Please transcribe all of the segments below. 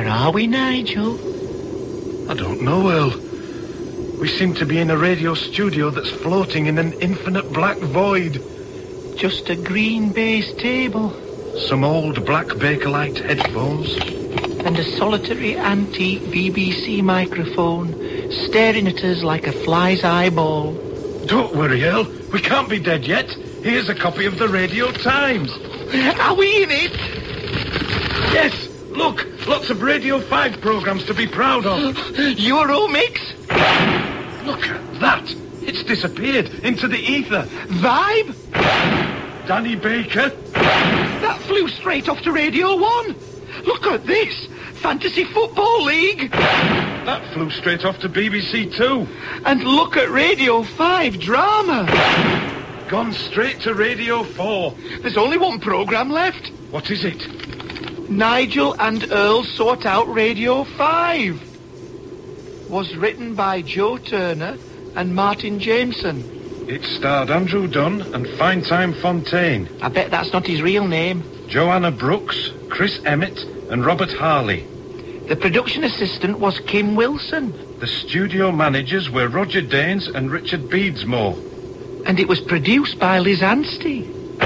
are we, Nigel? I don't know, Earl. We seem to be in a radio studio that's floating in an infinite black void. Just a green base table. Some old black Bakelite headphones. And a solitary antique BBC microphone staring at us like a fly's eyeball. Don't worry, Earl. We can't be dead yet. Here's a copy of the Radio Times. Are we in it? Yes, look. Lots of Radio 5 programmes to be proud of. Euromix? Look at that. It's disappeared into the ether. Vibe? Danny Baker. That flew straight off to Radio 1. Look at this. Fantasy Football League. That flew straight off to BBC 2. And look at Radio 5 Drama. Gone straight to Radio 4. There's only one programme left. What is it? Nigel and Earl Sort Out Radio 5. Was written by Joe Turner and Martin Jameson. It starred Andrew Dunn and Finetime Fontaine. I bet that's not his real name. Joanna Brooks, Chris Emmett and Robert Harley. The production assistant was Kim Wilson. The studio managers were Roger Danes and Richard Beadsmore. And it was produced by Liz Anstey.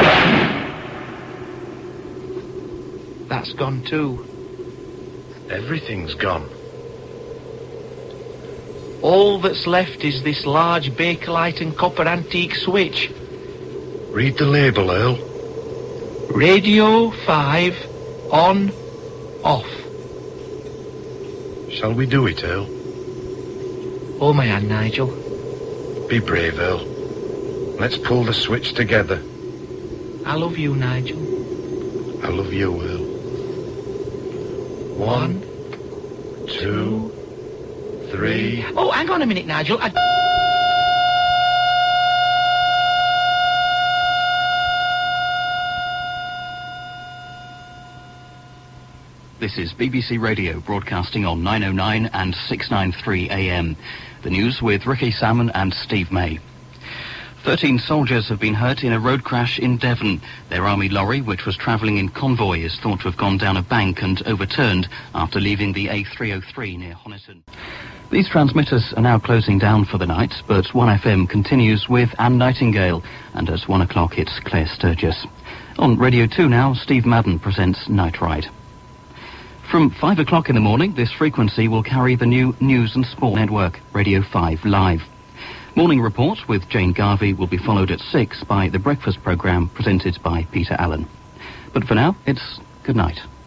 That's gone too. Everything's gone. All that's left is this large Bakelite and copper antique switch. Read the label, Earl. Radio 5 on, off. Shall we do it, Earl? Hold my hand, Nigel. Be brave, Earl. Let's pull the switch together. I love you, Nigel. I love you, Earl. 1, 2, 3... Oh, hang on a minute, Nigel. This is BBC Radio broadcasting on 909 and 693 AM. The news with Ricky Salmon and Steve May. 13 soldiers have been hurt in a road crash in Devon. Their army lorry, which was travelling in convoy, is thought to have gone down a bank and overturned after leaving the A303 near Honiton. These transmitters are now closing down for the night, but 1FM continues with Anne Nightingale, and at 1 o'clock it's Claire Sturgis. On Radio 2 now, Steve Madden presents Night Ride. From 5 o'clock in the morning, this frequency will carry the new News and Sport network, Radio 5 Live. Morning Report with Jane Garvey will be followed at 6 by The Breakfast Programme presented by Peter Allen. But for now, it's good night.